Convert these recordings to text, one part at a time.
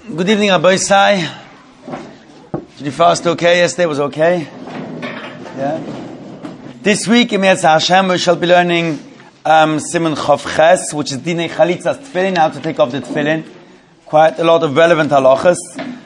Good evening, Rabbi Sai. Did you fast okay? Yesterday was okay? Yeah? This week, in Mitzvah Hashem, we shall be learning Siman Chof Ches, which is Dinei Chalitzas Tefillin, how to take off the Tefillin. Quite a lot of relevant halachas.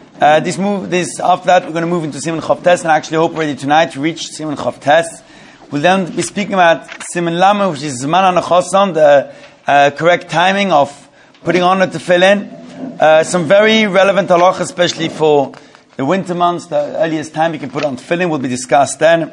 After that, we're going to move into Siman Chof Tes, and I actually hope already tonight to reach Siman Chof Tes. We'll then be speaking about Siman Lama, which is Zman HaNachoson, the correct timing of putting on the Tefillin. Some very relevant halachas, especially for the winter months, the earliest time you can put on tefillin will be discussed then.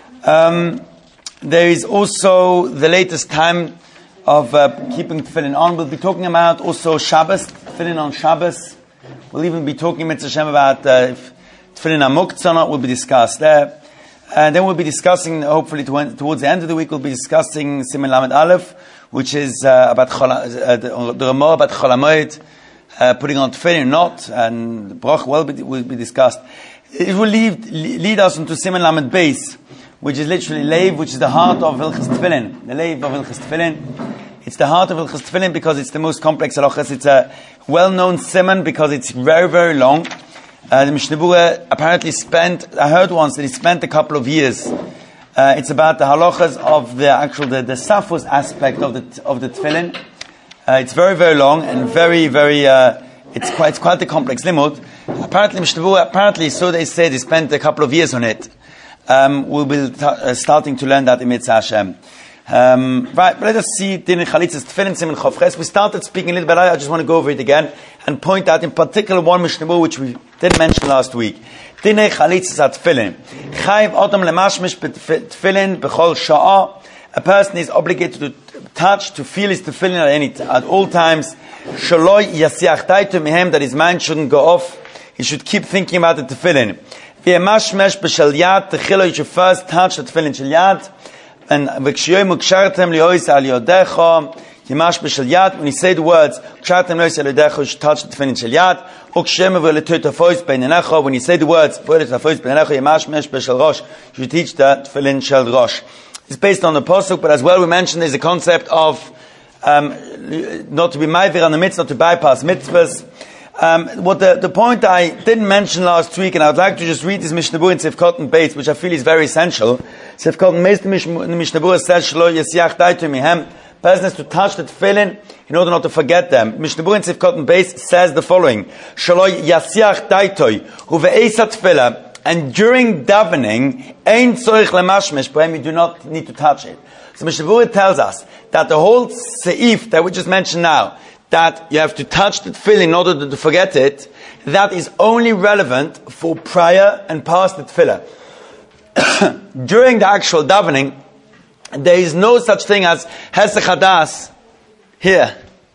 There is also the latest time of keeping tefillin on. We'll be talking about also Shabbos, tefillin on Shabbos. We'll even be talking Mitzvah Hashem about if tefillin are muktzah or not, will be discussed there. And then we'll be discussing, hopefully towards the end of the week, we'll be discussing Siman Lamed Aleph, which is about the Ramah about Chol HaMoed, putting on tefillin or not, and the brach will be discussed. It will lead us into Siman Lamed Beis, which is literally Leiv, which is the heart of Hilchas Tefillin. The Leiv of Hilchas Tefillin. It's the heart of Hilchas Tefillin because it's the most complex halachas. It's a well-known siman because it's very, very long. The Mishnah Berurah apparently I heard once that he spent a couple of years. It's about the halachas of the Safos aspect of the Tefillin. It's very, very long and very, very. It's quite a complex limud. Apparently, Mishnah Berurah, so they say, they spent a couple of years on it. We'll be starting to learn that in Mitzvah Hashem. Right, but let us see Dinei Chalitzas Tefillin Siman Chof Ches. We started speaking a little bit. I just want to go over it again and point out in particular one Mishnah Berurah which we didn't mention last week. Dinei Chalitzas Tefillin. Chayiv Adam lemashmish Tefillin b'chol sha'ah. A person is obligated to touch, to feel his tefillin at all times. Shaloi yasiach daitu mihem, that his mind shouldn't go off. He should keep thinking about the tefillin. V'yemashmesh b'shel yad techilo, you should first touch the tefillin shel yad. And v'kshiyoy mukshartem li'ois al yodecho, yemash b'shel yad. When you say the words mukshartem li'ois al yodecho, you should touch the tefillin shel yad. Ukshem v'letutafois beinenecho. When you say the words v'letutafois beinenecho, yemashmesh b'shel rosh, you should teach the tefillin shel rosh. It's based on the pasuk, but as well we mentioned there's a concept of not to be ma'avir on the mitzvah, not to bypass mitzvahs. What the point I didn't mention last week, and I would like to just read this Mishnah Berurah in Sefkot and Beis, which I feel is very essential. Sefkot and Beis, the Mishnah Berurah says, "Shelo yasiach daitu mihem." Person has to touch the tefillin in order not to forget them. Mishnah Berurah in Sefkot and Beis says the following: "Shelo yasiach daitu uve'esa tefillah." And during davening, ein tzorich lemashmesh, you do not need to touch it. So Mishnah Berurah tells us that the whole seif that we just mentioned now, that you have to touch the tefillin in order to forget it, that is only relevant for prior and past the tefillah. During the actual davening, there is no such thing as hesech hadas here.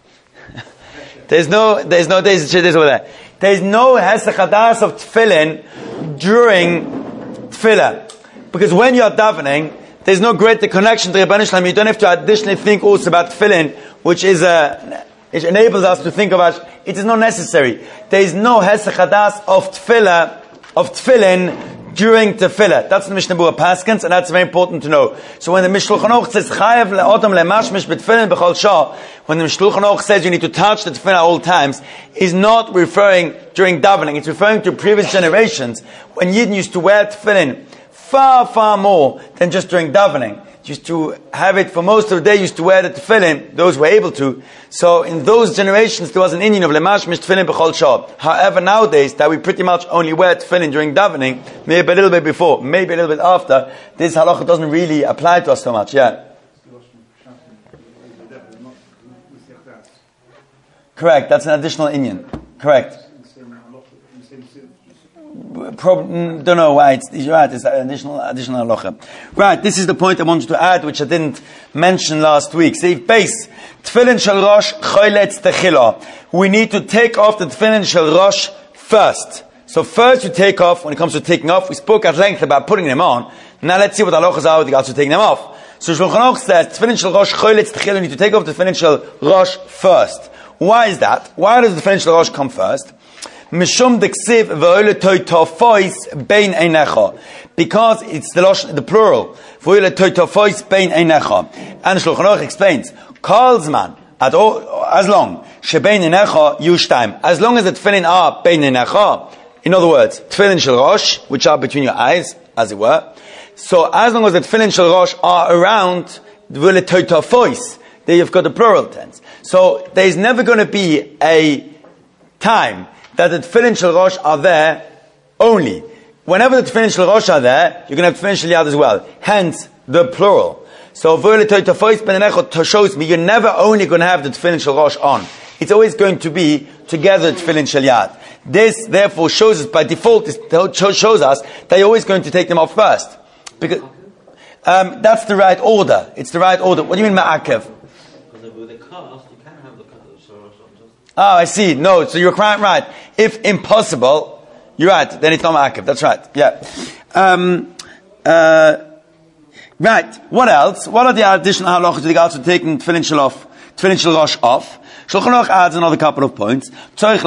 There's no over there. There is no hesech hadas of tefillin during tefillah. Because when you are davening, there's no greater connection to Rebbeinu Shalom. You don't have to additionally think also about tefillin, which it enables us to think about. It is not necessary. There is no hesech hadas of tefillin during tefillah. That's the Mishnah Berurah Paskins, and that's very important to know. So when the Shulchan Aruch says chayav le'odam lemashmish b'tefillin b'chol shah, when the Shulchan Aruch says you need to touch the tefillin at all times, is not referring during davening. It's referring to previous generations when Yidden used to wear tefillin far, far more than just during davening. Used to have it for most of the day, used to wear the tefillin, those were able to. So in those generations, there was an Indian of lemashmish tefillin b'chol shah. However, nowadays, that we pretty much only wear tefillin during davening, maybe a little bit before, maybe a little bit after, this halacha doesn't really apply to us so much, yeah. Correct, that's an additional Indian. Correct. Don't know why you're right, it's an additional halacha. Right, this is the point I wanted to add, which I didn't mention last week. Say, base, tefillin shel rosh choyletz techila. We need to take off the tefillin shel rosh first. So first you take off, when it comes to taking off, we spoke at length about putting them on. Now let's see what the halachas are with regards to taking them off. So Shulchan Aruch says, tefillin shel rosh choyletz techila, you need to take off the tefillin shel rosh first. Why is that? Why does the tefillin shel rosh come first? Mishum deksiv v'oile toitofois bein einecha, because it's the plural. V'oile toitofois bein einecha. And Shulchan Aruch explains, Kol zman at all, as long shebein einecha yushtaim, as long as the tefillin are bein einecha, in other words, tefillin shel rosh, which are between your eyes, as it were. So as long as the tefillin shel rosh are around, there you've got the plural tense. So there is never going to be a time that the tefillin shel rosh are there only. Whenever the tefillin shel rosh are there, you're going to have tefillin shel yad as well. Hence the plural. So shows me you're never only going to have the tefillin shel rosh on. It's always going to be together tefillin shel yad. This therefore shows us by default. Shows us that you're always going to take them off first, because that's the right order. It's the right order. What do you mean ma'akev? Because with the cast, you can have the cast. Oh, I see. No, so you're quite right. If impossible, you're right. Then it's not ma'akev. That's right. Yeah. Right. What else? What are the additional halachos with regards to taking tefillin shel rosh off? Shulchan Aruch adds another couple of points. First of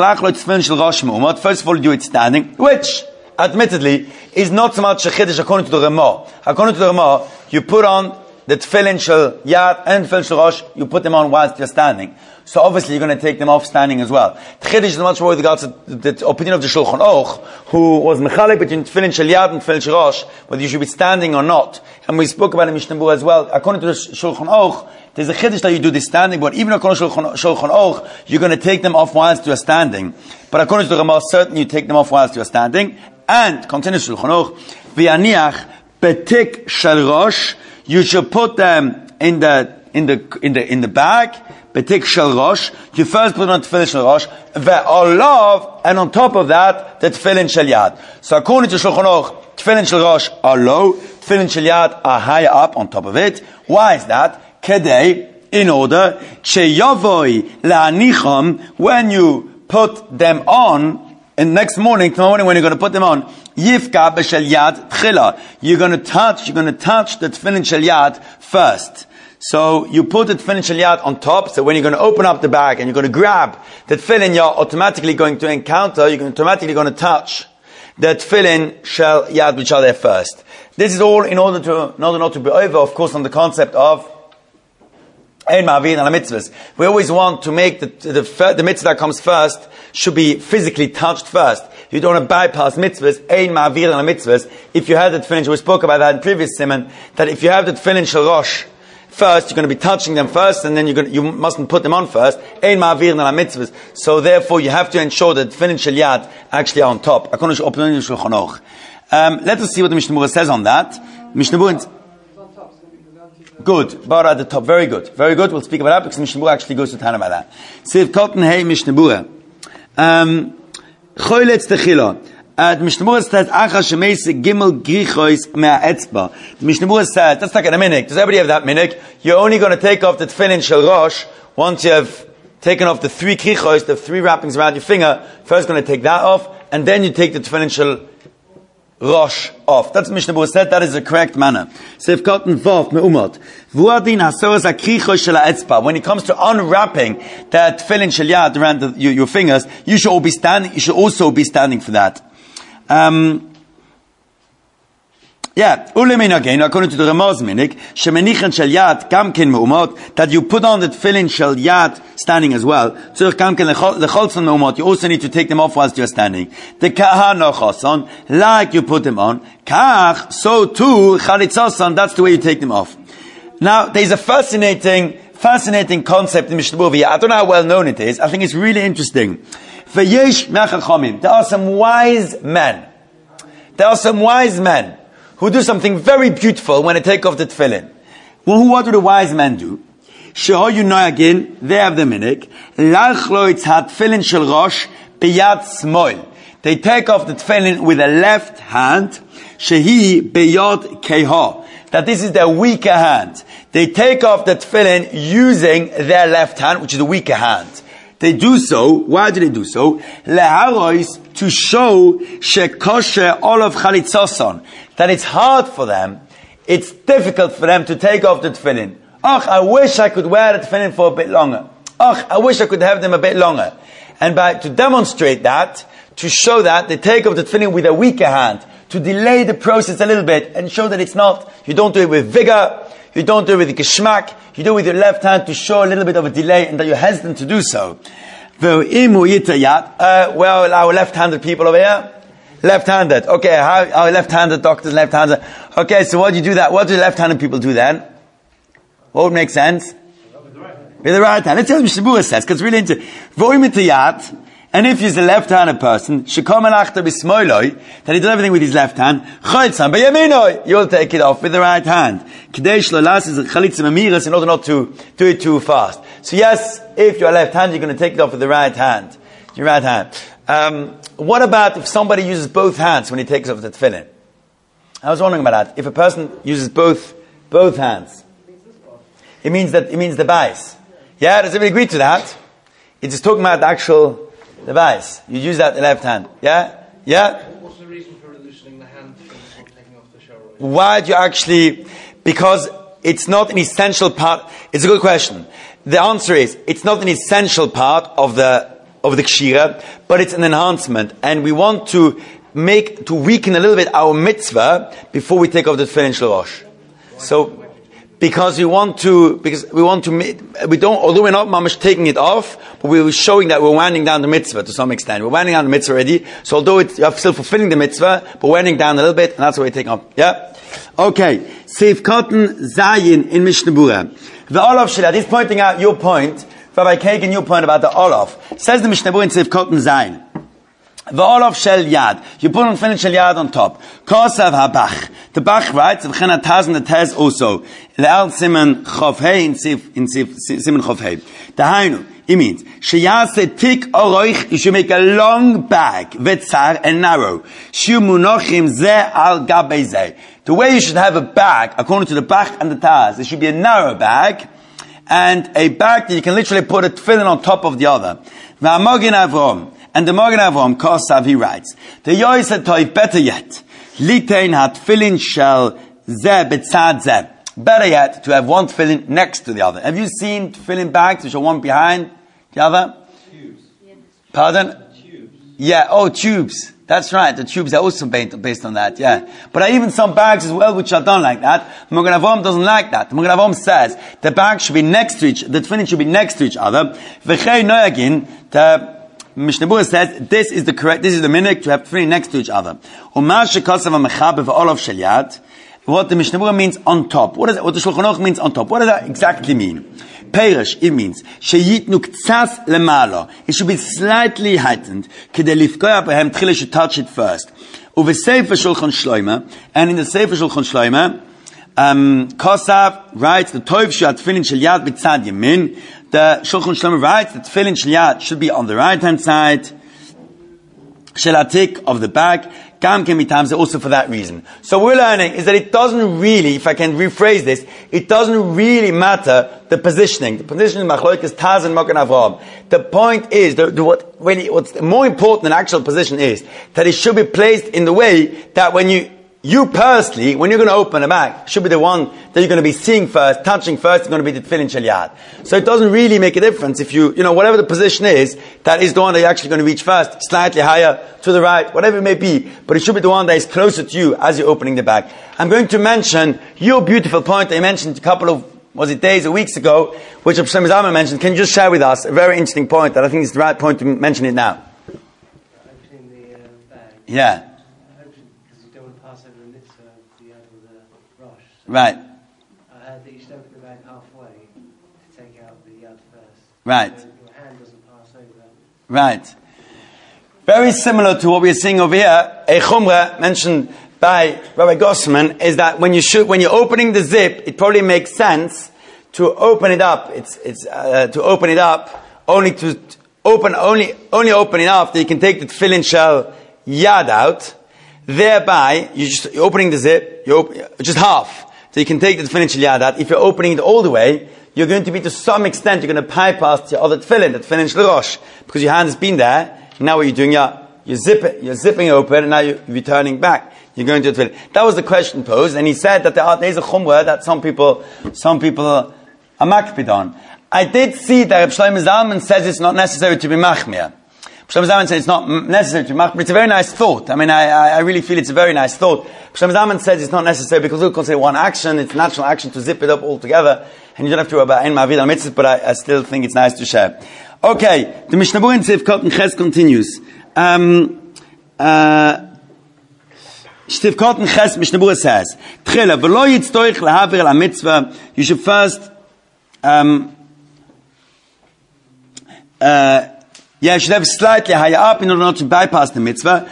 all, do it standing, which, admittedly, is not so much a chiddush according to the Ramah. According to the Ramah, you put on the tefillin shel yad and tefillin shel rosh, you put them on whilst you're standing. So obviously you're going to take them off standing as well. The chiddush is much more with regards to the opinion of the Shulchan Aruch, who was mechalek between tefillin shel yad and tefillin shel rosh, whether you should be standing or not. And we spoke about it in Mishnah Berurah as well. According to the Shulchan Aruch, there's a chiddush that you do this standing, but even according to Shulchan Aruch, you're going to take them off whilst you're standing. But according to the Ramah, certainly you take them off whilst you're standing. And continues Shulchan Aruch, v'yaniach betik shel rosh, you should put them in the bag. Betik shel rosh. You first put on tefillin shel rosh, ve'olav, and on top of that, the tefillin shel yad. So according to Shulchan Aruch, tefillin shel rosh are low, tefillin shel yad are higher up on top of it. Why is that? Kedei, in order, sheyavoi la'anicham, when you put them on, and next morning, tomorrow morning, when you're going to put them on, yifka b'shel yad tchila. You're going to touch the tefillin shel yad first. So you put the tefillin shel yad on top, so when you're going to open up the bag and you're going to grab the tefillin, you're automatically going to touch the tefillin shel yad which are there first. This is all in order not to be over, of course, on the concept of ein ma'avir al mitzvahs. We always want to make the mitzvah that comes first should be physically touched first. You don't want to bypass mitzvahs, ein ma'avir al mitzvahs. If you have the tefillin, we spoke about that in previous simon, that if you have the tefillin shel rosh first, you're going to be touching them first, and then you mustn't put them on first. Ein ma'avir al mitzvahs. So therefore, you have to ensure that tefillin shel yad actually are on top. According to Shulchan Aruch. Let us see what the Mishnah Berurah says on that. Mishnah Berurah. Good. Bar at the top. Very good. Very good. We'll speak about that because Mishnah Berurah actually goes to town about that. Siv Kotten Hey Mishnah Berurah. Choyletz Techila. The Mishnah Berurah says, Acha Shemeise Gimel Grichois Mea Etzba. The Mishnah Berurah says, that's like a minik. Does everybody have that minik? You're only going to take off the tefillin shel rosh once you have taken off the 3 grichois, the 3 wrappings around your finger. First going to take that off, and then you take the tefillin shel rosh off. That's Mishnah Berurah said. That is the correct manner. Seif Kotten Vav Me'umot. Vuadin hasoras akrichosh shel ha'etzba. When it comes to unwrapping that tefillin shel yad around your fingers, you should also be standing for that. Ulemin again, according to the Ramah's minik, shemenichan shel yad kamkin me'umot, that you put on the tefillin shel yad standing as well. Tzurich kamkin lecholson me'umot, you also need to take them off whilst you're standing. The kahano choson, like you put them on, kach, so too, chalitzoson, that's the way you take them off. Now, there's a fascinating concept in Mishnah Berurah. I don't know how well known it is. I think it's really interesting. There are some wise men who do something very beautiful when they take off the tefillin. Well, what do the wise men do? Again, they have the minik. They take off the tefillin with the left hand. That this is their weaker hand. They take off the tefillin using their left hand, which is the weaker hand. They do so. Why do they do so? To show shekoshe olav chalitzoson, that it's hard for them, it's difficult for them to take off the tefillin. I wish I could wear the tefillin for a bit longer. I wish I could have them a bit longer. And to demonstrate that, to show that, they take off the tefillin with a weaker hand, to delay the process a little bit and show that you don't do it with vigor, You don't do it with the geschmack. You do it with your left hand to show a little bit of a delay and that you're hesitant to do so. Well, our left-handed people over here, left-handed. Okay, our left-handed doctors, left-handed. Okay, so what do you do that? What do the left-handed people do then? What would make sense? With the right hand. Let's see what Mishnah Berurah says, because it's really into Voimitayat. And if he's a left-handed person, that he does everything with his left hand, you'll take it off with the right hand. In order not to do it too fast. So yes, if you're left-handed, you're going to take it off with the right hand. Your right hand. What about if somebody uses both hands when he takes off the tefillin? I was wondering about that. If a person uses both hands, it means the bais. Yeah, does everybody agree to that? It's just talking about the actual device. You use that in the left hand. Yeah? Yeah? What's the reason for loosening the hand before taking off the shower? Why do you actually... Because it's not an essential part... It's a good question. The answer is, it's not an essential part of the kshira, but it's an enhancement. And we want to weaken a little bit our mitzvah before we take off the tefillin shel rosh. So... Because we don't, although we're not mamash taking it off, but we're showing that we're winding down the mitzvah to some extent. We're winding down the mitzvah already, so although you're still fulfilling the mitzvah, but winding down a little bit, and that's what we're taking off. Yeah? Okay. Seif Cotton Zayin in Mishnah Berurah. The Olav Shilad, he's pointing out your point, Rabbi Kagan, your point about the Olav. Says the Mishnah Berurah in Seif Cotton Zayin. The Olav Shel Yad. You put on Tefillin Shel Yad on top. Kosav HaBach. The Bach writes, V'chen HaTaz and the Tez also. Le'al Simen Chof Hei in Simen Chof Hei. Dahainu. It means, Sheyase Tik Oroich, you should make a long bag, Vetzar and narrow. Shiu Munochim Ze Al Gabei Ze. The way you should have a bag, according to the Bach and the Taz, it should be a narrow bag, and a bag that you can literally put a tefillin on top of the other. V'amogin Avrom. And the Magen Avram Kosav, he writes, the Yois HaToiv, better yet, Litein HaTfilin Shel Ze Betzad Ze. Better yet, to have one tefillin next to the other. Have you seen tefillin bags which are one behind the other? Tubes. Pardon? Tubes. Yeah, tubes. That's right, the tubes are also based on that, yeah. But I even some bags as well which are done like that. Magen Avram doesn't like that. Magen Avram says, the bag should be next to the tefillin should be next to each other. V'chei noyagin, the Mishnah Berurah says this is the minhag to have three next to each other. What the Mishnah Berurah means on top. What the Shulchan Aruch means on top. What does that exactly mean? Perish, it means sheyitnu ktsas lemalo. It should be slightly heightened. Kedei lifkoya behem tchila should touch it first. Uvesefer Shulchan Shloimeh, and in the Sefer Shulchan Shloimeh, Kosav writes the Toiv Shat Tefillin Shel Yad B'tzad Yamin. The Shulchan Shloimeh writes that Tefillin Shel Yad should be on the right hand side. Shel Atik of the back. Gam Ken Mitamze also for that reason. So we're learning is that it doesn't really, if I can rephrase this, it doesn't really matter the positioning. The positioning of Machloek is Taz and Magen Avram. The point is, what's more important than actual position is that it should be placed in the way that when you personally, when you're going to open a bag, should be the one that you're going to be seeing first, touching first, is going to be the Tefillin Shel Yad. So it doesn't really make a difference if whatever the position is, that is the one that you're actually going to reach first, slightly higher, to the right, whatever it may be, but it should be the one that is closer to you as you're opening the bag. I'm going to mention your beautiful point that you mentioned a couple of, days or weeks ago, which Shlomo Zalman mentioned. Can you just share with us a very interesting point that I think is the right point to mention it now? Opening the bag. Yeah. Right. I heard that you should open the bag halfway to take out the yad first. Right. So your hand doesn't pass over. Right. Very similar to what we're seeing over here. A chumrah mentioned by Rabbi Gossman is that when you're opening the zip, it probably makes sense to open it up. To open it up only open enough that you can take the tefillin shel yad out. Thereby, you're opening the zip. Just half. So you can take the tefillin shel yad out. If you're opening it all the way, you're going to be, to some extent, you're going to bypass your other tefillin, the tefillin shel rosh, because your hand has been there. Now what you're doing, you're zipping open, and now you're returning back. You're going to the tefillin. That was the question posed, and he said that there's a chumrah that some people are makpid on. I did see that Shlomo Zalman says it's not necessary to be machmir. Psham Zaman said it's not necessary to mach, but it's a very nice thought. I mean, I really feel it's a very nice thought. Psham Zaman says it's not necessary because we'll consider one action, it's natural action to zip it up all together, and you don't have to worry about ein ma'avid al mitzvah, but I still think it's nice to share. Okay, the Mishnah Berurah in Sivkot and Ches continues. Sivkot and Ches, Mishnah Berurah says, Tchila, v'lo yitztoich lehavir la mitzvah, you should first, you should have slightly higher up in order not to bypass the mitzvah.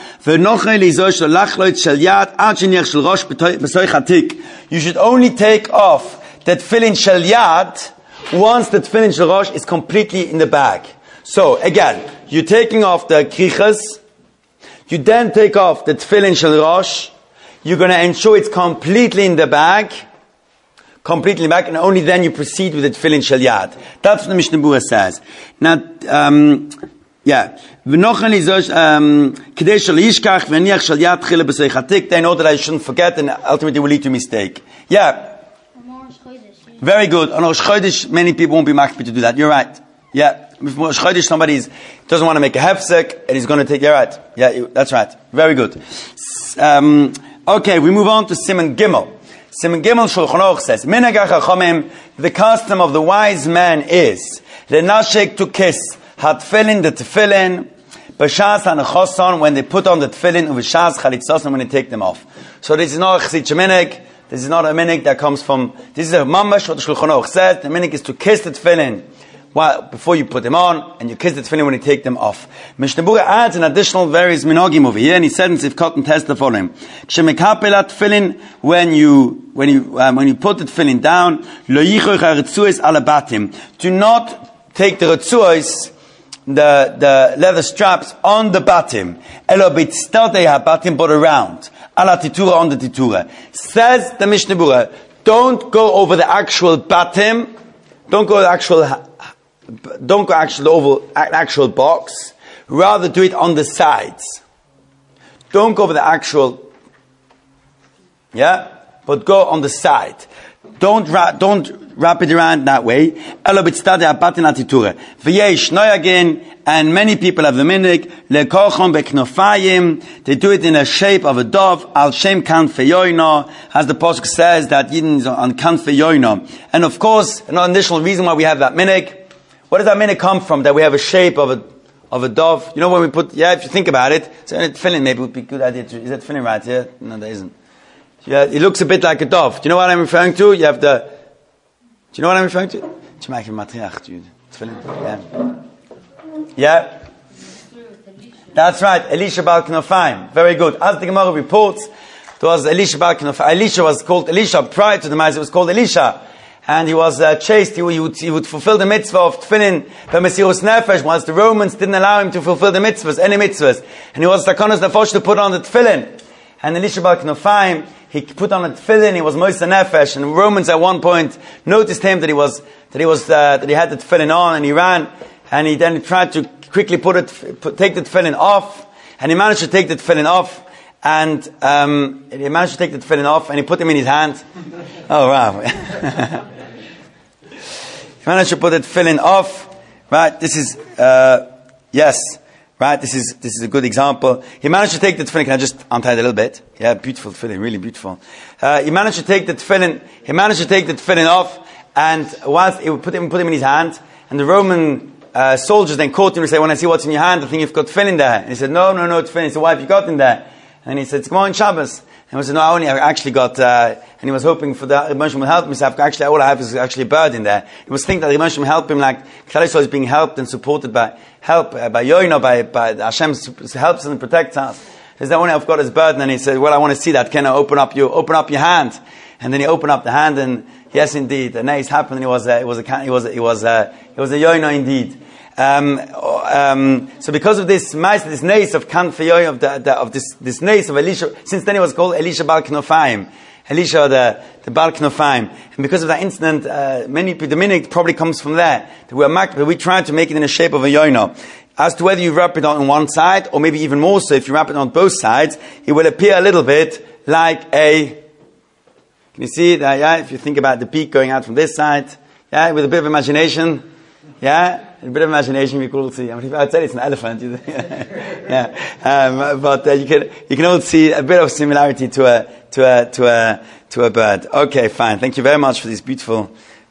You should only take off that tefillin shel yad once the tefillin shel rosh is completely in the bag. So again, you're taking off the krichas, you then take off the tefillin shel rosh, you're going to ensure it's completely in the bag, and only then you proceed with the tefillin shel yad. That's what the Mishnah Berurah says. Now, they know that I shouldn't forget, and ultimately will lead to mistake. Yeah. Very good. On Rosh Chodesh, many people won't be makpid to do that. You're right. Yeah. If Rosh Chodesh somebody doesn't want to make a hefsek, and he's going to take, you're right. Yeah, that's right. Very good. Okay, we move on to Siman Gimel. Siman Gimel Shulchan Aruch says, Minhag HaChachamim, the custom of the wise man is, lenashek to kiss, hatfilin the tefillin, b'shas ha'nechoson, when they put on the tefillin, u'v'shas chalitzoson, when they take them off. So this is not a chassidische minhag. This is not a minhag that comes from, this is a mamash what the Shulchan Aruch says. The minhag is to kiss the tefillin before you put them on, and you kiss the tefillin when you take them off. Mishnah Berurah adds an additional various minhagim over here, and he said in Sivkot and Tes the following: K'shemekapel tefillin, when you put the tefillin down, lo yichoch ha'retzuos ala batim. Do not take the retzuos, the leather straps on the batim. Elo b'tztadei ha'batim, but around. Ala titura, on the titura. Says the Mishnah Berurah, don't go over the actual batim, don't go over actual box, rather do it on the sides. Don't go over the actual, but go on the side. Don't wrap it around that way. And many people have the minhag, they do it in a shape of a dove, al shem kanfei yoino, as the pasuk says that Yidden is on kanfei yoino. And of course, an additional reason why we have that minhag, where does that minhag come from, that we have a shape of a dove? You know, when we put, if you think about it, so tefillin maybe would be a good idea to, is that tefillin right here? No, there isn't. Yeah, it looks a bit like a dove. Do you know what I'm referring to? You have do you know what I'm referring to? Yeah? That's right, Elisha Bal Knofayim. Very good. As the Gemara reports, there was Elisha Bal Knofayim. Elisha was called Elisha. Prior to the Ma'aseh, it was called Elisha. And he was chased. He would fulfill the mitzvah of tefillin b'mesirus nefesh, once the Romans didn't allow him to fulfill the mitzvahs, any mitzvahs. And he was takonos nefesh to put on the tefillin. And Elisha Bal Knofayim, he put on a tefillin, he was moisa nefesh, and the Romans at one point noticed him that he had the tefillin on, and he ran, and he then tried to quickly take the tefillin off, and he managed to take the tefillin off, and he put them in his hand. Oh wow. He managed to put the tefillin off, right, this is, yes. Right, this is a good example. He managed to take the tefillin. Can I just untie it a little bit? Yeah, beautiful tefillin, really beautiful. He managed to take the tefillin off, and whilst he put him in his hand, and the Roman soldiers then caught him and said, "When I see what's in your hand, I think you've got tefillin there." And he said, "No, tefillin." He said, "Why have you got in there?" And he said, "It's Gemara on Shabbos." And he said, "No, I actually got," and he was hoping for that Rebbe Moshe would help him. So actually, all I have is actually a bird in there. He was thinking that Rebbe Moshe would help him, like Klal Yisrael is being helped and supported by Yoino, by Hashem helps and protects us. He said, "The only I've got is bird." And then he said, "Well, I want to see that. Can I open up your hand?" And then he opened up the hand, and yes, indeed, the nace happened. And it was a Yoino indeed. So because of this nace of kanfei of this nace of Elisha, since then it was called Elisha Bal Knofayim, Elisha the Bal Knofayim, and because of that incident, the minhag probably comes from there. That we tried to make it in the shape of a yoino. As to whether you wrap it on one side, or maybe even more so, if you wrap it on both sides, it will appear a little bit like a. Can you see that? Yeah, if you think about the beak going out from this side, yeah, with a bit of imagination, yeah. A bit of imagination would be cool to see. I mean, I'd say it's an elephant. Yeah. But you can also see a bit of similarity to a bird. Okay, fine. Thank you very much for this beautiful.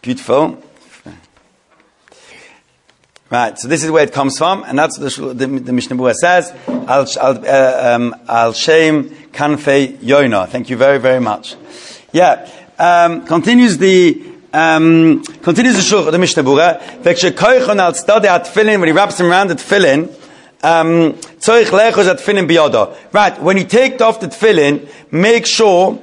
Right, so this is where it comes from, and that's what the Mishnah Berurah says. Al Shem Kanfei Yoina. Thank you very, very much. Yeah, continues the shulch of the Mishnah Berurah. V'kshekoichon al tzadei atfilin, when he wraps him around the tefillin, tzorich lechos atfilin biyodo. Right, when you take off the tefillin, make sure.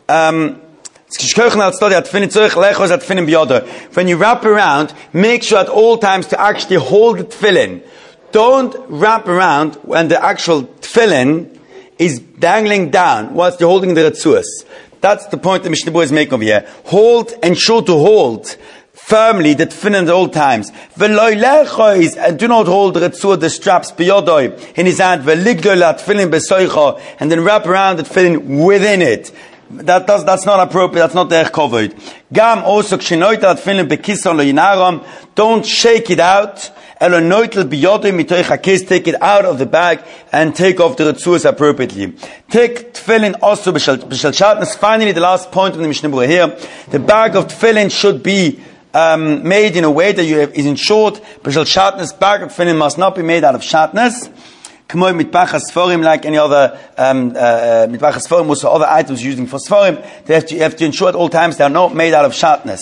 When you wrap around, make sure at all times to actually hold the tefillin. Don't wrap around when the actual tefillin is dangling down whilst you're holding the retzuas. That's the point the Mishnah Berurah is making over here. Ensure to hold firmly the tefillin at all times. And do not hold the retzua, the straps, in his hand, and then wrap around the tefillin within it. That's not appropriate. That's not derech kovod. Gam also kshenoitel tefillin bekison lo yinaram. Don't shake it out. Elo noitel biyodim mitoich hakis. Take it out of the bag and take off the retzuas appropriately. Take tefillin also b'shel shatnez. Finally, the last point of the Mishnah Berurah here: the bag of tefillin should be made in a way that is insured. B'shel shatnez, bag of tefillin must not be made out of shatnez. Like any other mitbach sforim, also other items using for sforim, you have to ensure at all times they are not made out of shatnez.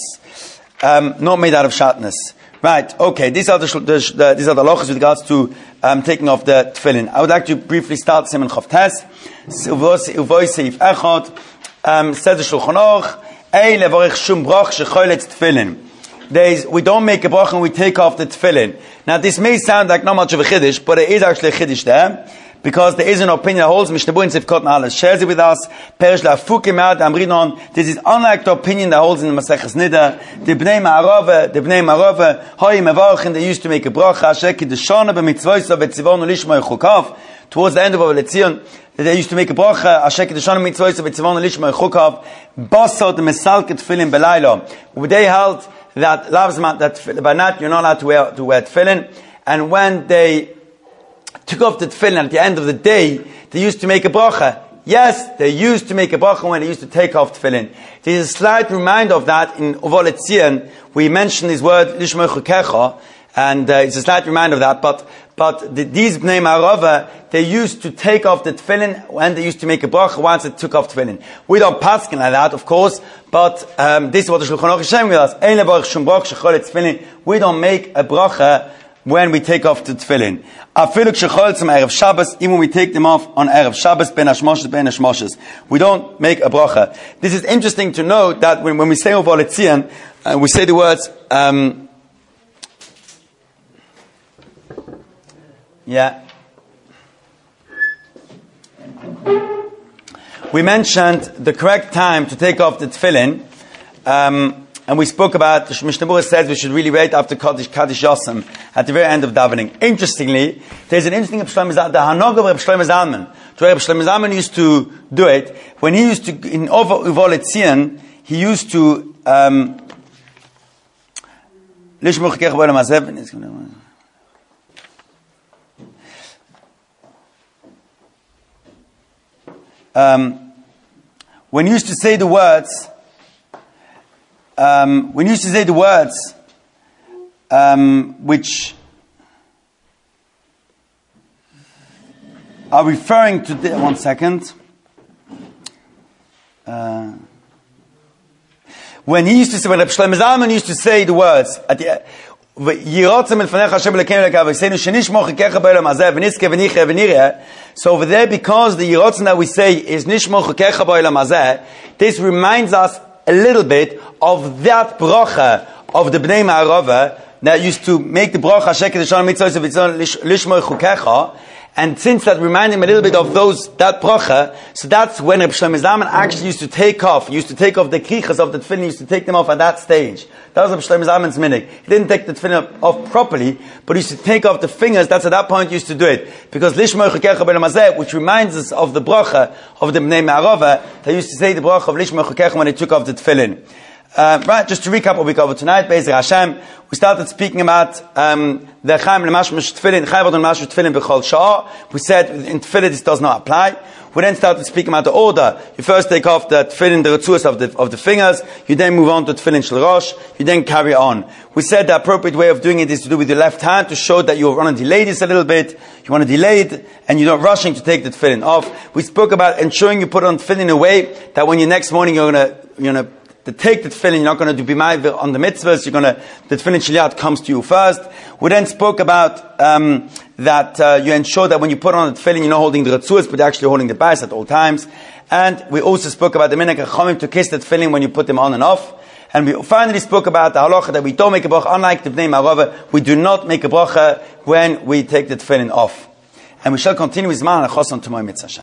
Right? Okay. These are the lochas with regards to taking off the tefillin. I would like to briefly start Siman Chof Tes. Uvoi Seif Echad says the Shulchan Aruch, Ei levorich shum brach shecholet tefillin. We don't make a bracha and we take off the tefillin. Now this may sound like not much of a chiddush, but it is actually a chiddush there, because there is an opinion that holds. Mishnah Berurah in Sivkot Na'alas shares it with us. Perish la'afukim out amrinon. This is unlike the opinion that holds in the Maseches Nida. The Bnei Ma'arava, hoy mevarchin, they used to make a bracha. Sheki deshana b'mitzvoisav v'tzivonu lishma yechukav. Towards the end of Avletzion, they used to make a bracha. Sheki deshana b'mitzvoisav v'tzivonu lishma yechukav. Basot mesalket tefillin belaylo. They held that by night you're not allowed to wear tefillin, and when they took off the tefillin at the end of the day, they used to make a bracha. Yes, they used to make a bracha when they used to take off tefillin. There is a slight reminder of that in Ovol Etzion. We mentioned this word lishma chukecha, and it's a slight reminder of that. But these Bnei Ma'arava, they used to take off the tefillin when they used to make a bracha once they took off tefillin. We don't paskin like that, of course, but this is what the Shulchan Aruch is sharing with us. Ein levarich shum brach shecholet tefillin. We don't make a bracha when we take off the tefillin. Afilu k'shecholet tzim erev Shabbos, even when we take them off on erev Shabbos, ben hashmoshes. We don't make a bracha. This is interesting to note that when we say Ovol Etzion, we say the words. Yeah. We mentioned the correct time to take off the tefillin, and we spoke about, the Mishnah Berurah says we should really wait after Kaddish Yosem at the very end of davening. Interestingly, there's an interesting the Hanog of Reb Shlomo Zalman. So Reb Shlomo Zalman used to do it, when he used to, in Ovol Etzion, he used to, when you used to say the words, which are referring to the, one second. When he used to say, when Reb Shlomo Zalman used to say the words at the so over there, because the Yirotzim that we say is Nishmo Chukecha B'Olam Hazeh, this reminds us a little bit of that bracha of the Bnei Ma'arava that used to make the bracha Sheket Shana Mitzvos Lishmo Chukecha. And since that reminded him a little bit of that bracha, so that's when Reb Shlomo Zalman actually used to take off the krichas of the tefillin, used to take them off at that stage. That was Reb Shlomo Zalman's minhag. He didn't take the tefillin off properly, but he used to take off the fingers. That's at that point he used to do it. Because Lishmo Chukecha B'Olam Hazeh, which reminds us of the bracha of the Bnei Ma'arava, they used to say the bracha of Lishmo Chukecha when they took off the tefillin. Right, just to recap what we covered tonight, Be'ezer Hashem, we started speaking about the Chaim L'mashmash Tefillin, Chaim L'mashmash Tefillin B'chol Sha'ah. We said in Tefillin this does not apply. We then started speaking about the order. You first take off the Tefillin, the Retzuas of the fingers, you then move on to Tefillin Shel Rosh, you then carry on. We said the appropriate way of doing it is to do with your left hand to show that you want to delay this a little bit, you want to delay it, and you're not rushing to take the Tefillin off. We spoke about ensuring you put on Tefillin in a way that when you next morning you're going to take the tefillin, you're not going to do b'ma'ivir on the mitzvahs, the tefillin shliat comes to you first. We then spoke about that you ensure that when you put on the tefillin, you're not holding the retzuas, but you're actually holding the bais at all times. And we also spoke about the minhag chachamim to kiss the tefillin when you put them on and off. And we finally spoke about the halacha that we don't make a bracha, unlike the Bnei Marava, we do not make a bracha when we take the tefillin off. And we shall continue with Zman HaChoson tomorrow mitzvah.